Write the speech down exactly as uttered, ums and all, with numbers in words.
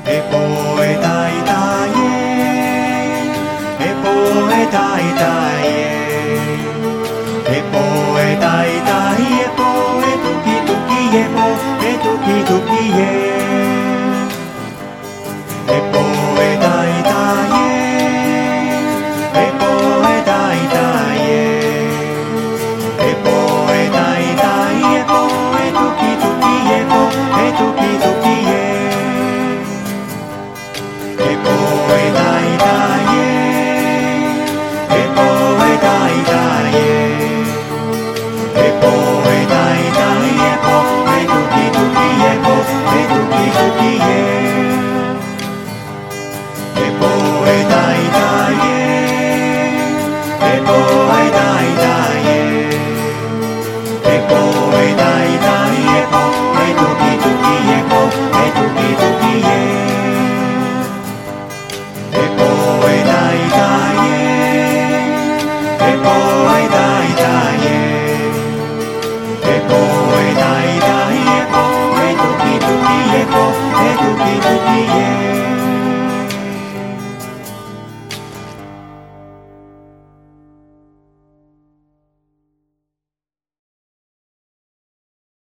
E poi dai dai E poi dai dai E poi dai dai E poi tuki tuki E poi tuki tuki E poi dai dai E poi dai dai E poi dai dai E poi tuki tuki E poi tuki tuki E poi dai dai E poi dai dai E poi dai dai E poi tuki tuki E poi tuki tuki E poi dai dai E poi dai dai E poi dai dai E poi tuki tuki E poi tuki tuki E poi dai dai E poi dai dai E poi dai dai E poi tuki tuki E poi tuki tuki